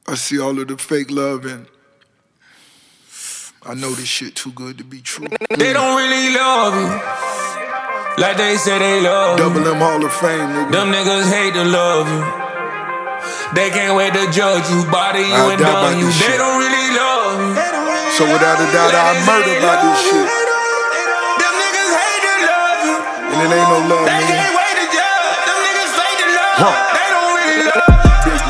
I see all of the fake love and I know this shit too good to be true. They don't really love you like they say they love you. Double M Hall of Fame, nigga. Them niggas hate to love you. They can't wait to judge you, body you and done you. They don't really love you. So without a doubt, I murder by this shit. Them niggas hate to love you. And it ain't no love, They nigga. can't wait to judge. Them niggas fake to love you. They don't really love you.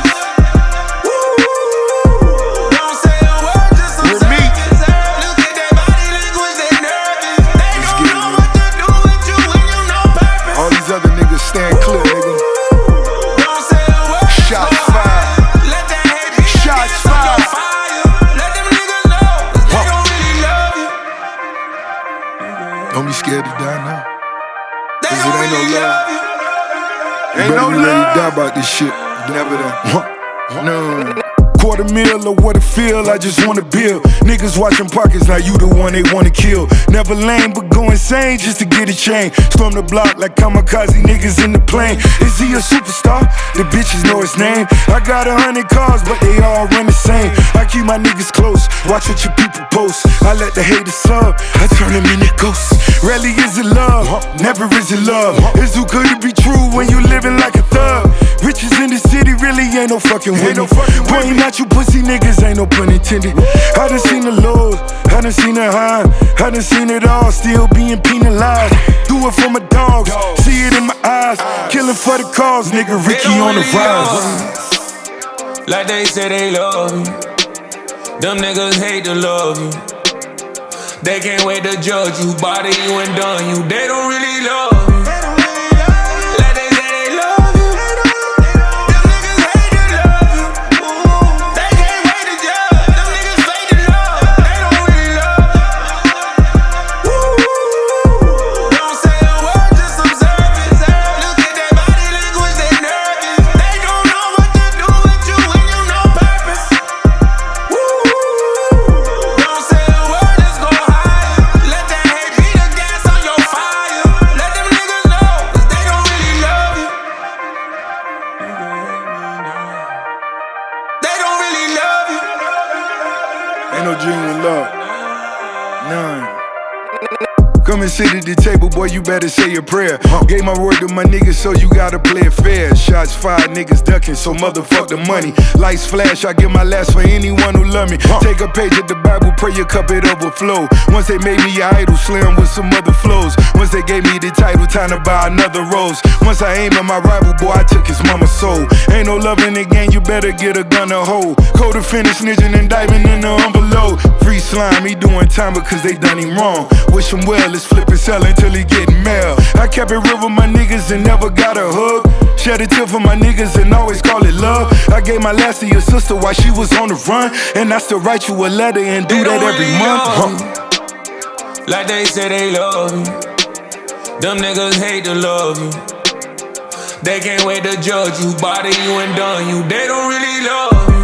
Don't say a word, just some With me. Look at their body language, they nervous. They don't know what to do with you when you know purpose. All these other niggas stand clear, nigga. Don't say a word. Shots fired. Let that hate be Shots fired. Let them niggas know they don't really love you. Don't be scared to die now. They Cause don't it ain't no really love. love you. Ain't no love. You die about this shit. Never done. No. $250,000 or what it feel, I just wanna build. Niggas watching pockets, now you the one they wanna kill. Never lame, but go insane just to get a chain. Storm the block like kamikaze niggas in the plane. Is he a superstar? The bitches know his name. I got 100 cars, but they all run the same. I keep my niggas close, watch what your people post. I let the haters sub, I turn them into ghosts. Rarely is it love, never is it love. It's too good to be true when you living like a thug. Riches in the city really ain't no fucking winning. Pointing at you pussy niggas, ain't no pun intended. I done seen the lows, I done seen the high, I done seen it all, still being penalized. Do it for my dogs, see it in my eyes. Killing for the cause, nigga, Ricky on the rise. Like they say they love you. Them niggas hate to love you. They can't wait to judge you, body you and done you. They don't really love you. Like they say they love you. Them niggas hate to love you. They can't wait to judge. Them niggas fake to love. They don't really love you. Don't say a word, just observe it. Look at their body language, they nervous. They don't know what to do with you when you know purpose. Don't say a word, just go higher. Let that hate be the gas on your fire. Let them niggas know, cause they don't really love you. They don't really love you. Ain't no genuine love. None. Come and sit at the table, boy, you better say your prayer. Gave my word to my niggas, so you gotta play it fair. Shots fired, niggas ducking, so motherfuck the money. Lights flash, I give my last for anyone who love me. Take a page of the Bible, pray your cup it overflow. Once they made me an idol, slam with some other flows. Once they gave me the title, time to buy another rose. Once I aimed at my rival, boy, I took his mama's soul. Ain't no love in the game, you better get a gun to hold. Code to finish snitching and diving in the envelope. Free slime, he doing time because they done him wrong. Wish him well, let's flip and sell until he getting mail. I kept it real with my niggas and never got a hug. Shed a tear for my niggas and always call it love. I gave my last to your sister while she was on the run, and I still write you a letter and do that every month. Like they say they love you. Them niggas hate to love you. They can't wait to judge you, body you and done you. They don't really love you.